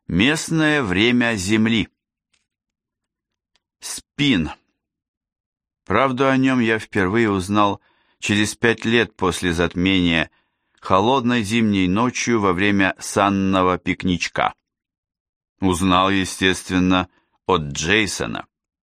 Местное время Земли. Спин. Правду о нем я впервые узнал через 5 лет после затмения, холодной зимней ночью во время санного пикничка. Узнал, естественно, от Джейсона.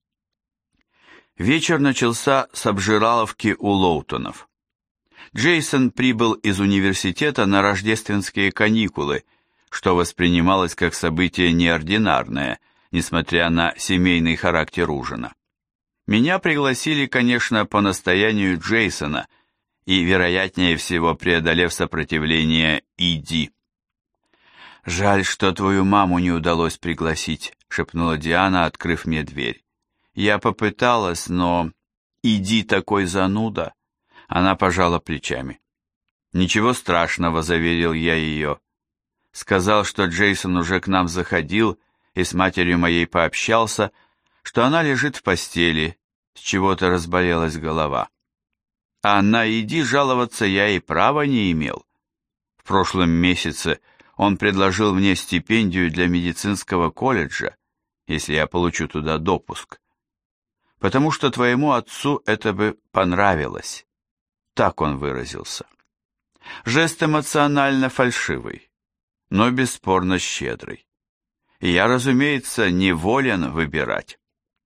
Вечер начался с обжираловки у Лоутонов. Джейсон прибыл из университета на рождественские каникулы, что воспринималось как событие неординарное, несмотря на семейный характер ужина. Меня пригласили, конечно, по настоянию Джейсона и, вероятнее всего, преодолев сопротивление Иди. «Жаль, что твою маму не удалось пригласить», — шепнула Диана, открыв мне дверь. «Я попыталась, но Иди такой зануда». Она пожала плечами. «Ничего страшного», — заверил я ее. Сказал, что Джейсон уже к нам заходил и с матерью моей пообщался, что она лежит в постели, с чего-то разболелась голова. А на Иди жаловаться я и права не имел. В прошлом месяце он предложил мне стипендию для медицинского колледжа, если я получу туда допуск. Потому что твоему отцу это бы понравилось. Так он выразился. Жест эмоционально фальшивый, но бесспорно щедрый. И я, разумеется, не волен выбирать.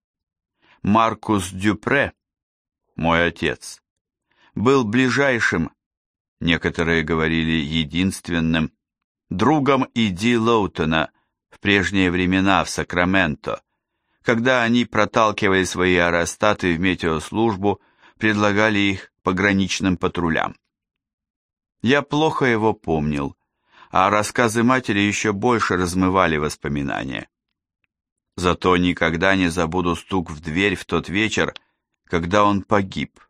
Маркус Дюпре, мой отец, был ближайшим, некоторые говорили единственным, другом Иди Лоутона в прежние времена в Сакраменто, когда они проталкивали свои аэростаты в метеослужбу, предлагали их пограничным патрулям. Я плохо его помнил, а рассказы матери еще больше размывали воспоминания. Зато никогда не забуду стук в дверь в тот вечер, когда он погиб.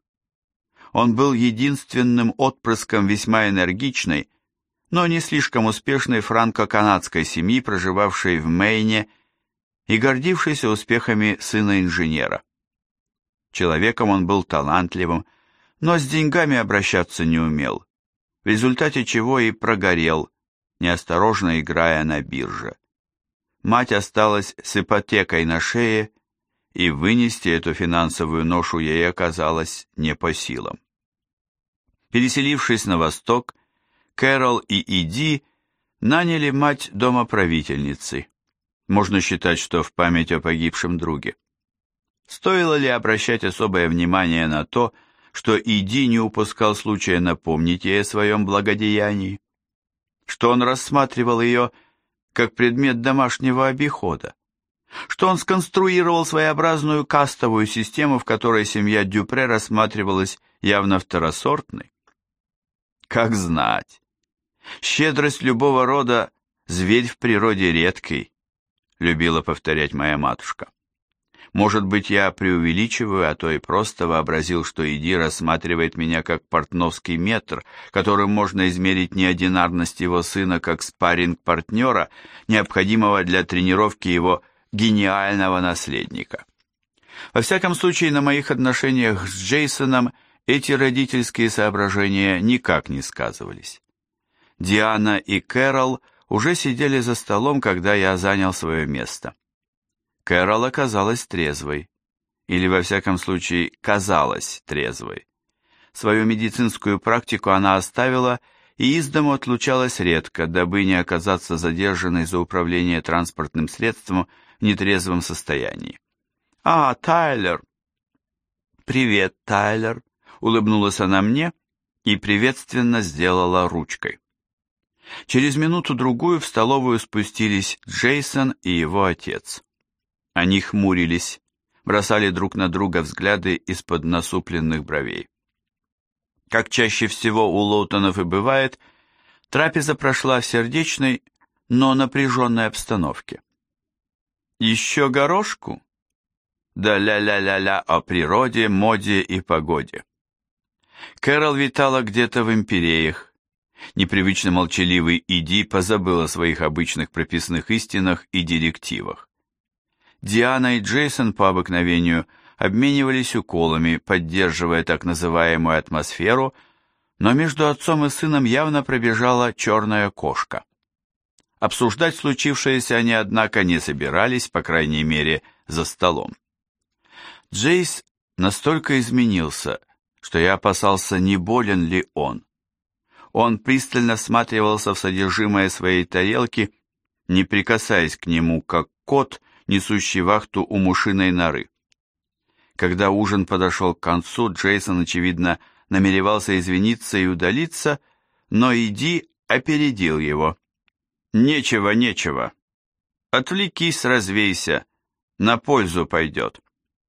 Он был единственным отпрыском весьма энергичной, но не слишком успешной франко-канадской семьи, проживавшей в Мэйне и гордившейся успехами сына инженера. Человеком он был талантливым, но с деньгами обращаться не умел, в результате чего и прогорел, неосторожно играя на бирже. Мать осталась с ипотекой на шее, и вынести эту финансовую ношу ей оказалось не по силам. Переселившись на восток, Кэрол и Иди наняли мать домоправительницей. Можно считать, что в память о погибшем друге. Стоило ли обращать особое внимание на то, что Иди не упускал случая напомнить ей о своем благодеянии? Что он рассматривал ее как предмет домашнего обихода? Что он сконструировал своеобразную кастовую систему, в которой семья Дюпре рассматривалась явно второсортной? Как знать. Щедрость любого рода – зверь в природе редкий, любила повторять моя матушка. Может быть, я преувеличиваю, а то и просто вообразил, что Иди рассматривает меня как портновский метр, которым можно измерить неординарность его сына как спарринг-партнера, необходимого для тренировки его гениального наследника. Во всяком случае, на моих отношениях с Джейсоном эти родительские соображения никак не сказывались. Диана и Кэрол уже сидели за столом, когда я занял свое место. Кэрол оказалась трезвой, или, во всяком случае, казалась трезвой. Свою медицинскую практику она оставила и из дому отлучалась редко, дабы не оказаться задержанной за управление транспортным средством в нетрезвом состоянии. «А, Тайлер!» «Привет, Тайлер!» — улыбнулась она мне и приветственно сделала ручкой. Через минуту-другую в столовую спустились Джейсон и его отец. Они хмурились, бросали друг на друга взгляды из-под насупленных бровей. Как чаще всего у Лоутонов и бывает, трапеза прошла в сердечной, но напряженной обстановке. «Еще горошку?» Да ля-ля-ля-ля о природе, моде и погоде. Кэрол витала где-то в империях. Непривычно молчаливый Иди позабыл о своих обычных прописных истинах и директивах. Диана и Джейсон по обыкновению обменивались уколами, поддерживая так называемую атмосферу, но между отцом и сыном явно пробежала черная кошка. Обсуждать случившееся они, однако, не собирались, по крайней мере, за столом. Джейс настолько изменился, что я опасался, не болен ли он. Он пристально всматривался в содержимое своей тарелки, не прикасаясь к нему, как кот, несущий вахту у мышиной норы. Когда ужин подошел к концу, Джейсон, очевидно, намеревался извиниться и удалиться, но Иди опередил его. «Нечего, нечего. Отвлекись, развейся. На пользу пойдет».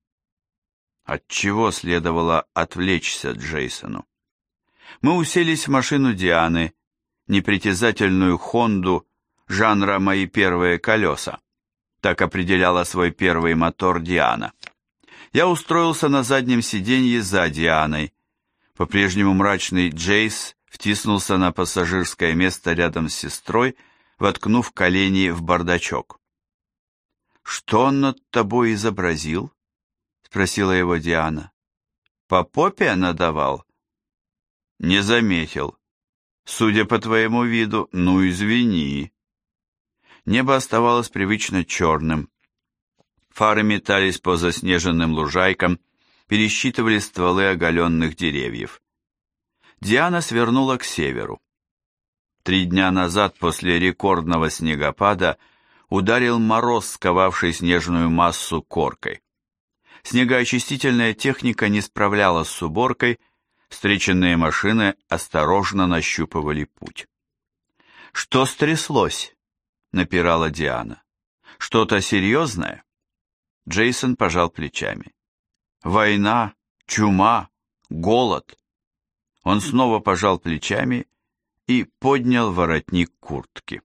От чего следовало отвлечься Джейсону? Мы уселись в машину Дианы, непритязательную Хонду жанра «Мои первые колеса». Так определяла свой первый мотор Диана. Я устроился на заднем сиденье за Дианой. По-прежнему мрачный Джейс втиснулся на пассажирское место рядом с сестрой, воткнув колени в бардачок. «Что он над тобой изобразил?» — спросила его Диана. «По попе надавал?» «Не заметил. Судя по твоему виду, ну извини». Небо оставалось привычно черным. Фары метались по заснеженным лужайкам, пересчитывали стволы оголенных деревьев. Диана свернула к северу. 3 дня назад, после рекордного снегопада, ударил мороз, сковавший снежную массу коркой. Снегоочистительная техника не справлялась с уборкой, встреченные машины осторожно нащупывали путь. «Что стряслось?» — напирала Диана. «Что-то серьезное?» Джейсон пожал плечами. «Война, чума, голод». Он снова пожал плечами и поднял воротник куртки.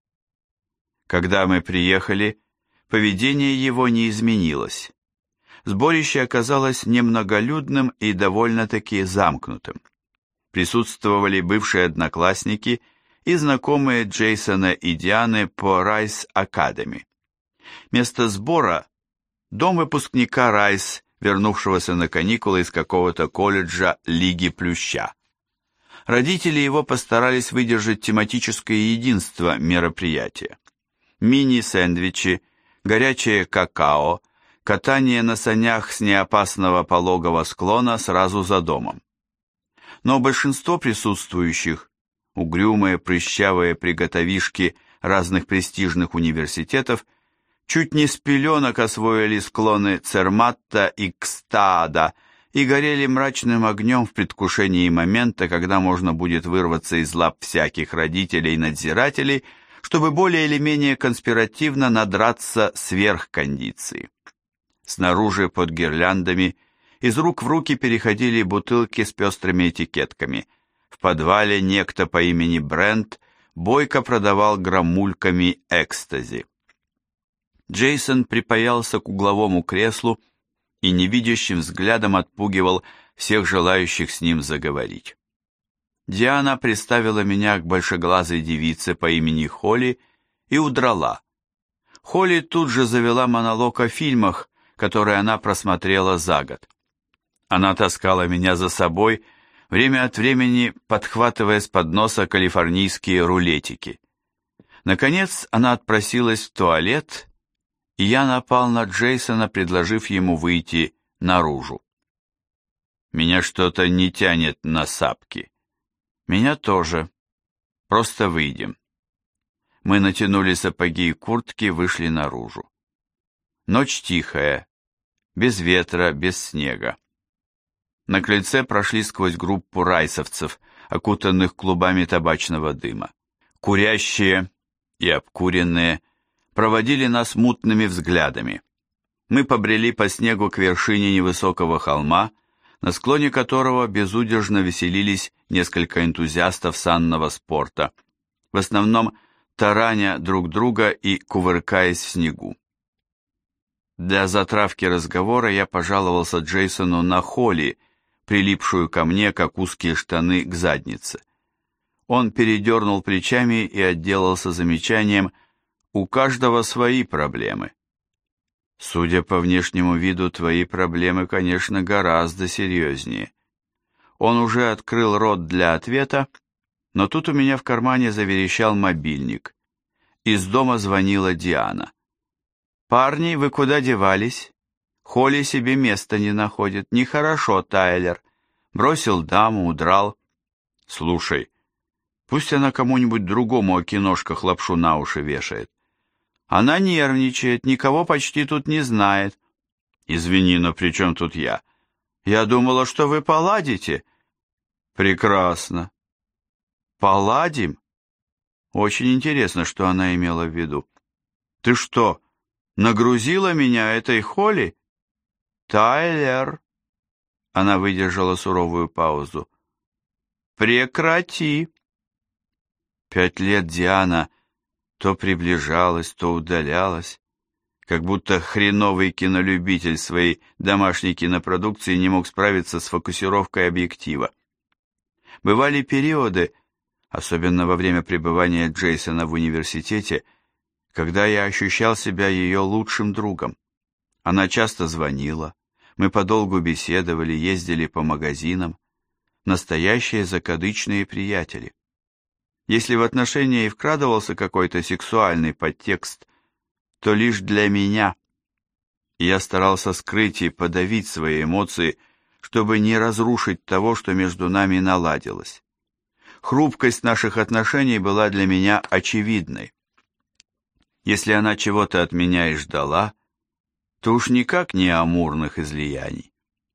Когда мы приехали, поведение его не изменилось. Сборище оказалось немноголюдным и довольно-таки замкнутым. Присутствовали бывшие одноклассники и знакомые Джейсона и Дианы по Райс Академи. Место сбора – дом выпускника Райс, вернувшегося на каникулы из какого-то колледжа Лиги Плюща. Родители его постарались выдержать тематическое единство мероприятия. Мини-сэндвичи, горячее какао, катание на санях с неопасного пологого склона сразу за домом. Но большинство присутствующих, угрюмые прыщавые приготовишки разных престижных университетов, чуть не с пеленок освоили склоны Церматта и Кстаада и горели мрачным огнем в предвкушении момента, когда можно будет вырваться из лап всяких родителей и надзирателей, чтобы более или менее конспиративно надраться сверх кондиции. Снаружи под гирляндами из рук в руки переходили бутылки с пестрыми этикетками. В подвале некто по имени Брент бойко продавал грамульками экстази. Джейсон припаялся к угловому креслу и невидящим взглядом отпугивал всех желающих с ним заговорить. Диана приставила меня к большеглазой девице по имени Холли и удрала. Холли тут же завела монолог о фильмах, которые она просмотрела за год. Она таскала меня за собой, время от времени подхватывая с подноса калифорнийские рулетики. Наконец она отпросилась в туалет, и я напал на Джейсона, предложив ему выйти наружу. Меня что-то не тянет на сапки. Меня тоже. Просто выйдем. Мы натянули сапоги и куртки, вышли наружу. Ночь тихая, без ветра, без снега. На крыльце прошли сквозь группу райсовцев, окутанных клубами табачного дыма. Курящие и обкуренные проводили нас мутными взглядами. Мы побрели по снегу к вершине невысокого холма, на склоне которого безудержно веселились несколько энтузиастов санного спорта, в основном тараня друг друга и кувыркаясь в снегу. Для затравки разговора я пожаловался Джейсону на Холли, прилипшую ко мне, как узкие штаны, к заднице. Он передернул плечами и отделался замечанием: «У каждого свои проблемы». Судя по внешнему виду, твои проблемы, конечно, гораздо серьезнее. Он уже открыл рот для ответа, но тут у меня в кармане заверещал мобильник. из дома звонила Диана. «Парни, вы куда девались? Холли себе места не находит. Нехорошо, Тайлер. Бросил даму, удрал. Слушай, пусть она кому-нибудь другому о киношках лапшу на уши вешает. Она нервничает, никого почти тут не знает». «Извини, но при чем тут я? Я думала, что вы поладите». «Прекрасно». «Поладим?» Очень интересно, что она имела в виду. «Ты что, нагрузила меня этой Холли?» «Тайлер!» Она выдержала суровую паузу. «Прекрати!» 5 лет Диана то приближалась, то удалялась, как будто хреновый кинолюбитель своей домашней кинопродукции не мог справиться с фокусировкой объектива. Бывали периоды, особенно во время пребывания Джейсона в университете, когда я ощущал себя ее лучшим другом. Она часто звонила, мы подолгу беседовали, ездили по магазинам, настоящие закадычные приятели. Если в отношении и вкрадывался какой-то сексуальный подтекст, то лишь для меня, и я старался скрыть и подавить свои эмоции, чтобы не разрушить того, что между нами наладилось. Хрупкость наших отношений была для меня очевидной. Если она чего-то от меня и ждала, то уж никак не амурных излияний.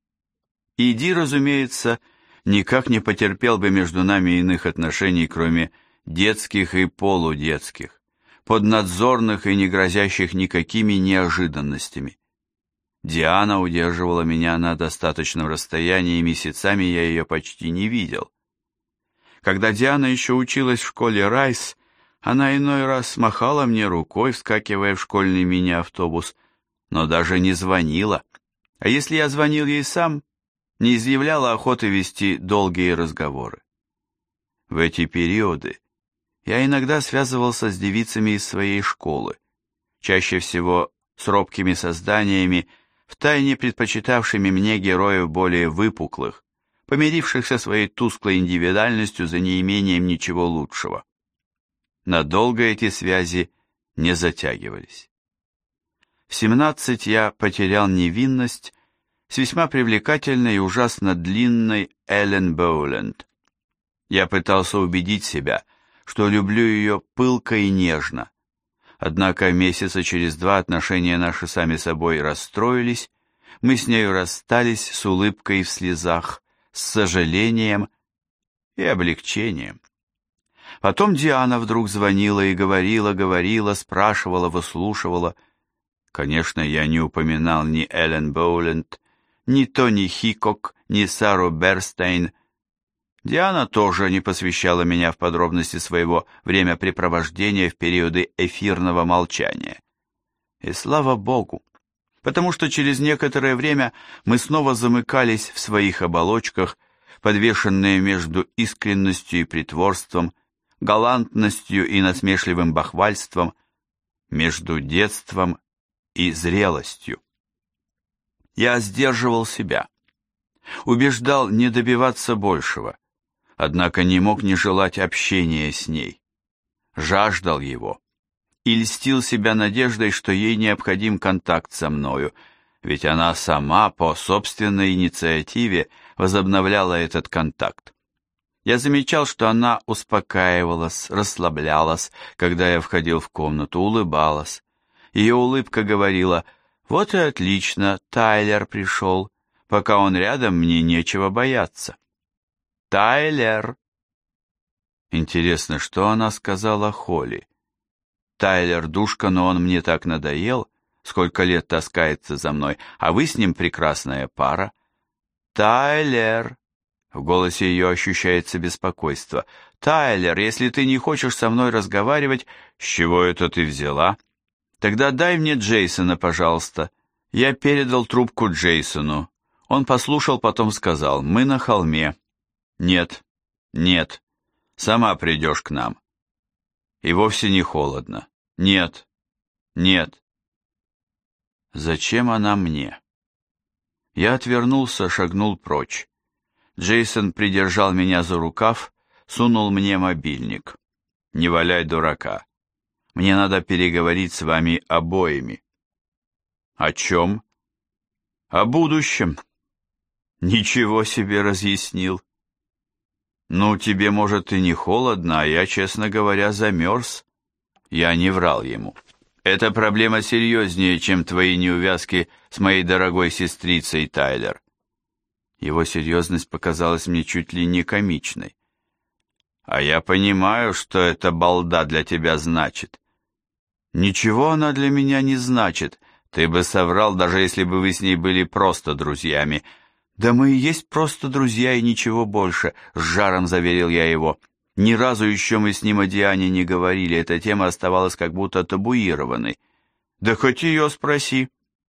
И Ди, разумеется, никак не потерпел бы между нами иных отношений, кроме детских и полудетских, поднадзорных и не грозящих никакими неожиданностями. Диана удерживала меня на достаточном расстоянии, и месяцами я ее почти не видел. Когда Диана еще училась в школе Райс, она иной раз махала мне рукой, вскакивая в школьный мини-автобус, но даже не звонила. А если я звонил ей сам, не изъявляла охоты вести долгие разговоры. В эти периоды я иногда связывался с девицами из своей школы, чаще всего с робкими созданиями, втайне предпочитавшими мне героев более выпуклых, помирившихся своей тусклой индивидуальностью за неимением ничего лучшего. Надолго эти связи не затягивались. В 17 я потерял невинность с весьма привлекательной и ужасно длинной Эллен Боуленд. Я пытался убедить себя, что люблю ее пылко и нежно. Однако месяца через 2 отношения наши сами собой расстроились, мы с нею расстались с улыбкой в слезах, с сожалением и облегчением. Потом Диана вдруг звонила и говорила, спрашивала, выслушивала. Конечно, я не упоминал ни Эллен Боуленд, ни Тони Хикок, ни Сару Берстейн. Диана тоже не посвящала меня в подробности своего времяпрепровождения в периоды эфирного молчания. И слава Богу, потому что через некоторое время мы снова замыкались в своих оболочках, подвешенные между искренностью и притворством, галантностью и насмешливым бахвальством, между детством и зрелостью. Я сдерживал себя, убеждал не добиваться большего, однако не мог не желать общения с ней, жаждал его и льстил себя надеждой, что ей необходим контакт со мною, ведь она сама по собственной инициативе возобновляла этот контакт. Я замечал, что она успокаивалась, расслаблялась, когда я входил в комнату, улыбалась. Ее улыбка говорила: «Вот и отлично, Тайлер пришел. Пока он рядом, мне нечего бояться». «Тайлер!» Интересно, что она сказала Холли? «Тайлер душка, но он мне так надоел, сколько лет таскается за мной, а вы с ним прекрасная пара». «Тайлер!» В голосе ее ощущается беспокойство. «Тайлер, если ты не хочешь со мной разговаривать, с чего это ты взяла? Тогда дай мне Джейсона, пожалуйста». Я передал трубку Джейсону. Он послушал, потом сказал: «Мы на холме». «Нет, нет, сама придешь к нам». И вовсе не холодно. «Нет, нет». Зачем она мне? Я отвернулся, шагнул прочь. Джейсон придержал меня за рукав, сунул мне мобильник. «Не валяй дурака. Мне надо переговорить с вами обоими». «О чем?» «О будущем». «Ничего себе разъяснил». «Ну, тебе, может, и не холодно, а я, честно говоря, замерз». Я не врал ему. «Эта проблема серьезнее, чем твои неувязки с моей дорогой сестрицей, Тайлер». Его серьезность показалась мне чуть ли не комичной. «А я понимаю, что эта балда для тебя значит». «Ничего она для меня не значит. Ты бы соврал, даже если бы вы с ней были просто друзьями». «Да мы и есть просто друзья и ничего больше», — с жаром заверил я его. «Ни разу еще мы с ним о Диане не говорили, эта тема оставалась как будто табуированной». «Да хоть ее спроси».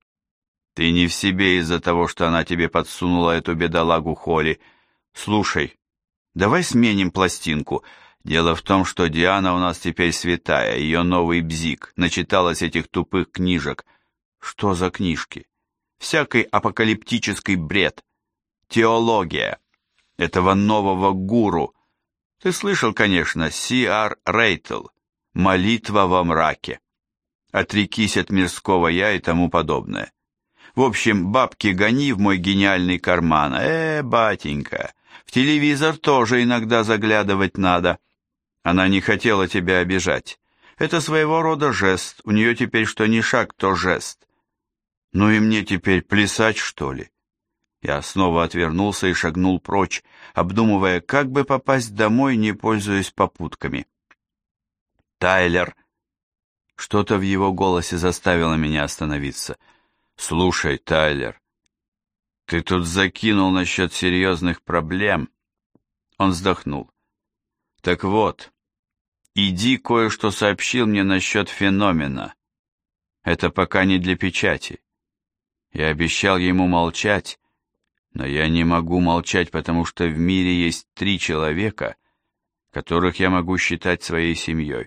«Ты не в себе из-за того, что она тебе подсунула эту бедолагу Холли. Слушай, давай сменим пластинку. Дело в том, что Диана у нас теперь святая, ее новый бзик, начиталась этих тупых книжек». «Что за книжки?» «Всякий апокалиптический бред. Теология. Этого нового гуру. Ты слышал, конечно, Си.Ар. Рейтл. Молитва во мраке. Отрекись от мирского я и тому подобное. В общем, бабки гони в мой гениальный карман. Батенька, в телевизор тоже иногда заглядывать надо». Она не хотела тебя обижать. Это своего рода жест. У нее теперь что ни шаг, то жест. Ну и мне теперь плясать, что ли? Я снова отвернулся и шагнул прочь, обдумывая, как бы попасть домой, не пользуясь попутками. «Тайлер!» Что-то в его голосе заставило меня остановиться. «Слушай, Тайлер, ты тут закинул насчет серьезных проблем». Он вздохнул. «Так вот, Иди кое-что сообщил мне насчет феномена. Это пока не для печати. Я обещал ему молчать, но я не могу молчать, потому что в мире есть 3 человека, которых я могу считать своей семьей.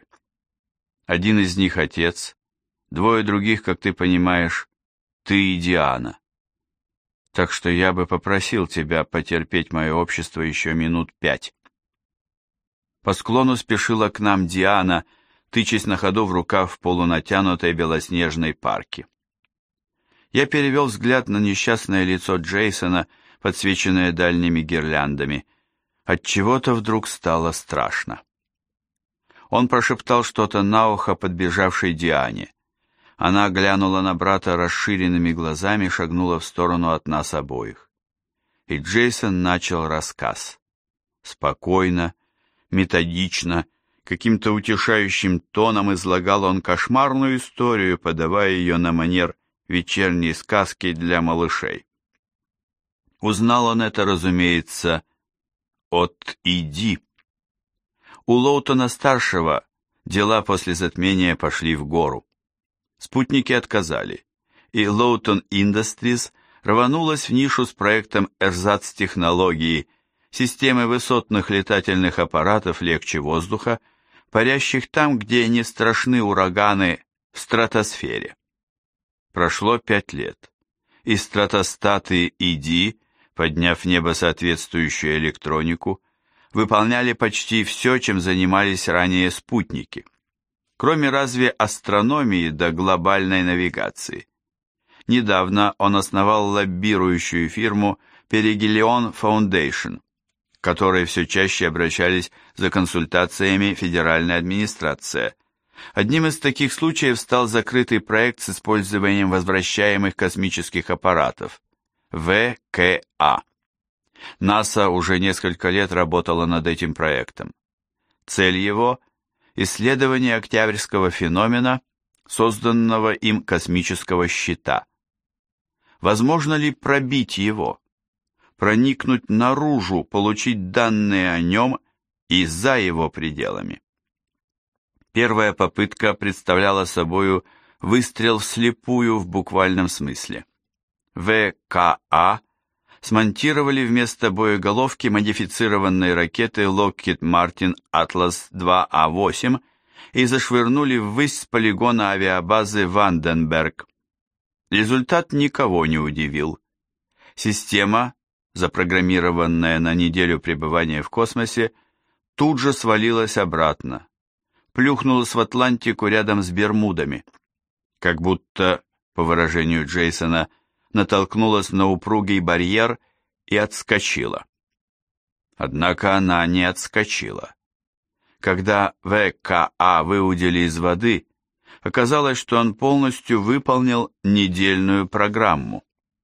Один из них отец, 2 других, как ты понимаешь, ты и Диана. Так что я бы попросил тебя потерпеть мое общество еще минут 5. По склону спешила к нам Диана, тычась на ходу в рукав в полунатянутой белоснежной парке. Я перевел взгляд на несчастное лицо Джейсона, подсвеченное дальними гирляндами. Отчего-то вдруг стало страшно. Он прошептал что-то на ухо подбежавшей Диане. Она глянула на брата расширенными глазами и шагнула в сторону от нас обоих. И Джейсон начал рассказ. Спокойно, методично, каким-то утешающим тоном излагал он кошмарную историю, подавая ее на манер вечерней сказки для малышей. Узнал он это, разумеется, от Иди. У Лоутона-старшего дела после затмения пошли в гору. Спутники отказали, и Lowton Industries рванулась в нишу с проектом эрзац-технологии, системы высотных летательных аппаратов легче воздуха, парящих там, где не страшны ураганы в стратосфере. Прошло 5 лет, и стратостаты ИДИ, подняв в небо соответствующую электронику, выполняли почти все, чем занимались ранее спутники, кроме разве астрономии до глобальной навигации. Недавно он основал лоббирующую фирму Perigelion Foundation, к которой все чаще обращались за консультациями федеральная администрация. Одним из таких случаев стал закрытый проект с использованием возвращаемых космических аппаратов – ВКА. НАСА уже несколько лет работала над этим проектом. Цель его – исследование октябрьского феномена, созданного им космического щита. Возможно ли пробить его? Проникнуть наружу, получить данные о нем и за его пределами. Первая попытка представляла собою выстрел вслепую в буквальном смысле. ВКА смонтировали вместо боеголовки модифицированной ракеты Lockheed Martin Atlas 2А8 и зашвырнули ввысь с полигона авиабазы Ванденберг. Результат никого не удивил. Система, запрограммированная на неделю пребывания в космосе, тут же свалилась обратно. плюхнулась в Атлантику рядом с Бермудами, как будто, по выражению Джейсона, натолкнулась на упругий барьер и отскочила. Однако она не отскочила. Когда ВКА выудили из воды, оказалось, что он полностью выполнил недельную программу.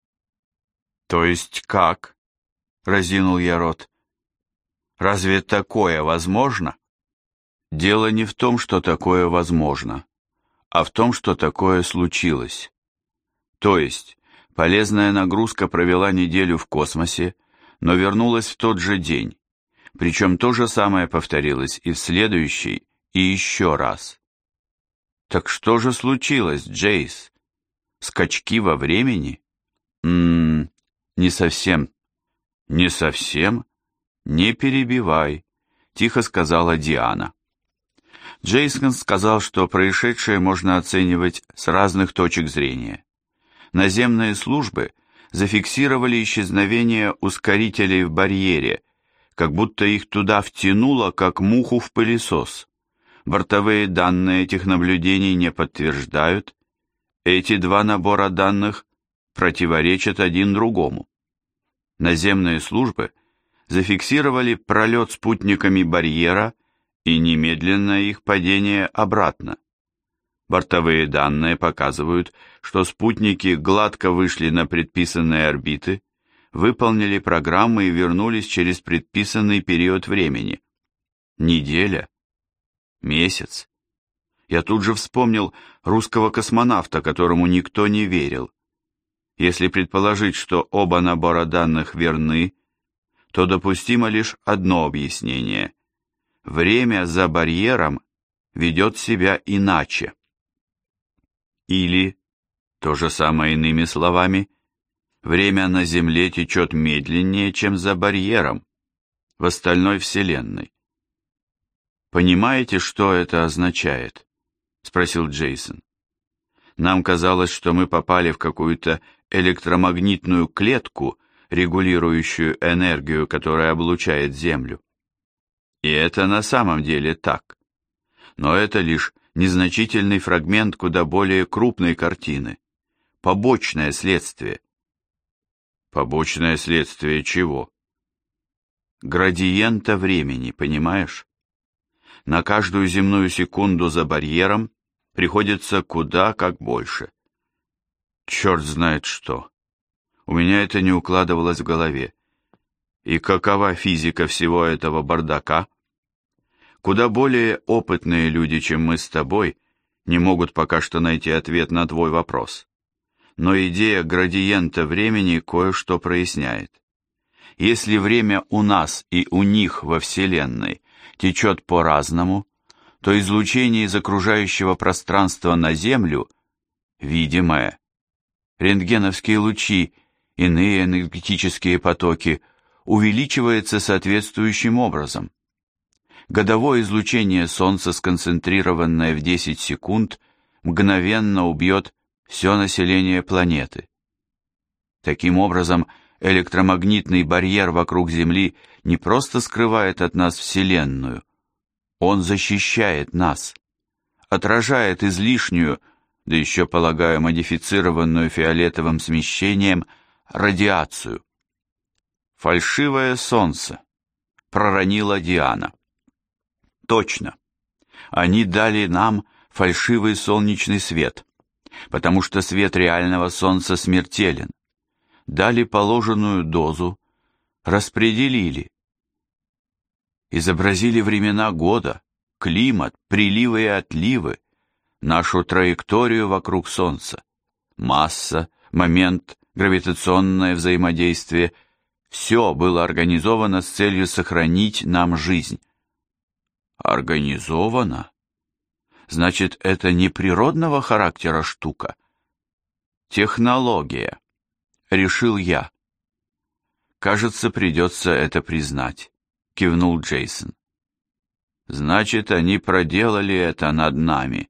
«То есть как?» — разинул я рот. «Разве такое возможно?» «Дело не в том, что такое возможно, а в том, что такое случилось. То есть, полезная нагрузка провела неделю в космосе, но вернулась в тот же день, причем то же самое повторилось и в следующий, и еще раз. Так что же случилось, Джейс? Скачки во времени? Не совсем. Не совсем? Не перебивай, тихо сказала Диана. Джейсон сказал, что происшедшее можно оценивать с разных точек зрения. Наземные службы зафиксировали исчезновение ускорителей в барьере, как будто их туда втянуло, как муху в пылесос. Бортовые данные этих наблюдений не подтверждают. Эти два набора данных противоречат один другому. Наземные службы зафиксировали пролет спутниками барьера и немедленное их падение обратно. Бортовые данные показывают, что спутники гладко вышли на предписанные орбиты, выполнили программы и вернулись через предписанный период времени. Неделя? Месяц? Я тут же вспомнил русского космонавта, которому никто не верил. Если предположить, что оба набора данных верны, то допустимо лишь одно объяснение. Время за барьером ведет себя иначе. Или, то же самое иными словами, время на Земле течет медленнее, чем за барьером, в остальной Вселенной. «Понимаете, что это означает?» — спросил Джейсон. «Нам казалось, что мы попали в какую-то электромагнитную клетку, регулирующую энергию, которая облучает Землю. И это на самом деле так. Но это лишь незначительный фрагмент куда более крупной картины. Побочное следствие». «Побочное следствие чего?» «Градиента времени, понимаешь? На каждую земную секунду за барьером приходится куда как больше. Черт знает что. У меня это не укладывалось в голове. И какова физика всего этого бардака? Куда более опытные люди, чем мы с тобой, не могут пока что найти ответ на твой вопрос. Но идея градиента времени кое-что проясняет. Если время у нас и у них во Вселенной течет по-разному, то излучение из окружающего пространства на Землю видимое. Рентгеновские лучи, иные энергетические потоки увеличивается соответствующим образом. Годовое излучение Солнца, сконцентрированное в 10 секунд, мгновенно убьет все население планеты. Таким образом, электромагнитный барьер вокруг Земли не просто скрывает от нас Вселенную, он защищает нас, отражает излишнюю, да еще, полагаю, модифицированную фиолетовым смещением, радиацию. «Фальшивое солнце», — проронила Диана. «Точно. Они дали нам фальшивый солнечный свет, потому что свет реального солнца смертелен. Дали положенную дозу, распределили. Изобразили времена года, климат, приливы и отливы, нашу траекторию вокруг Солнца, масса, момент, гравитационное взаимодействие. Все было организовано с целью сохранить нам жизнь». «Организовано? Значит, это не природного характера штука?» «Технология», — решил я. «Кажется, придется это признать», — кивнул Джейсон. «Значит, они проделали это над нами».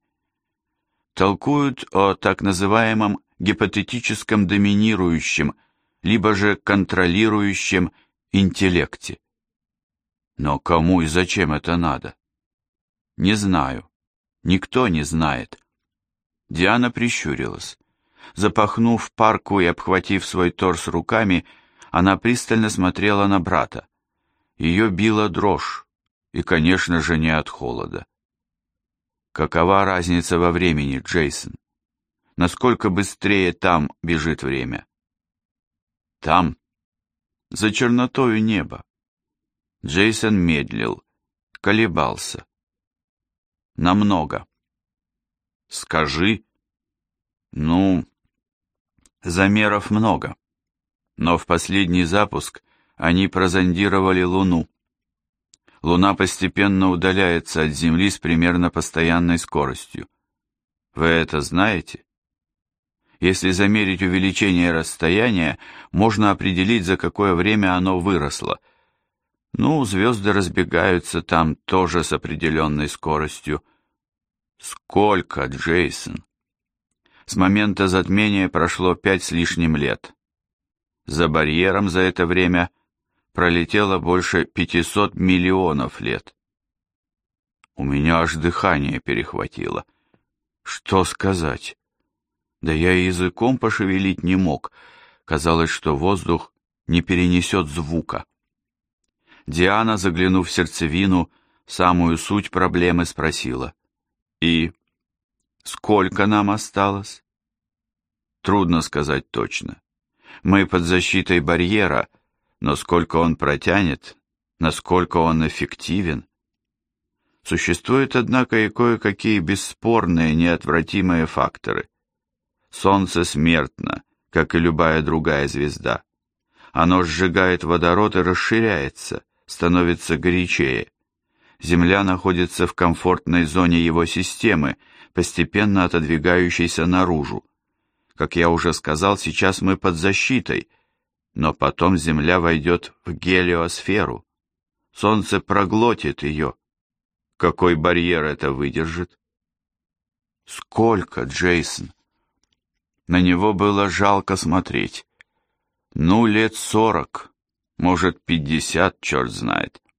Толкуют о так называемом гипотетическом доминирующем, либо же контролирующем интеллекте. Но кому и зачем это надо? Не знаю. Никто не знает. Диана прищурилась. Запахнув парку и обхватив свой торс руками, она пристально смотрела на брата. Ее била дрожь, и, конечно же, не от холода. Какова разница во времени, Джейсон? Насколько быстрее там бежит время? Там, за чернотою неба. Джейсон медлил, колебался. Намного. Скажи. Ну, замеров много. Но в последний запуск они прозондировали Луну. Луна постепенно удаляется от Земли с примерно постоянной скоростью. Вы это знаете? Если замерить увеличение расстояния, можно определить, за какое время оно выросло. Ну, звезды разбегаются там тоже с определенной скоростью. Сколько, Джейсон? С момента затмения прошло 5 с лишним лет. За барьером за это время пролетело больше 500 миллионов лет. У меня аж дыхание перехватило. Что сказать? Да я и языком пошевелить не мог. Казалось, что воздух не перенесет звука. Диана, заглянув в сердцевину, самую суть проблемы спросила. И сколько нам осталось? Трудно сказать точно. Мы под защитой барьера, но сколько он протянет, насколько он эффективен. Существуют, однако, и кое-какие бесспорные, неотвратимые факторы. Солнце смертно, как и любая другая звезда. Оно сжигает водород и расширяется, становится горячее. Земля находится в комфортной зоне его системы, постепенно отодвигающейся наружу. Как я уже сказал, сейчас мы под защитой, но потом Земля войдет в гелиосферу. Солнце проглотит ее. Какой барьер это выдержит? Сколько, Джейсон? На него было жалко смотреть. Ну, лет 40, может, 50, черт знает.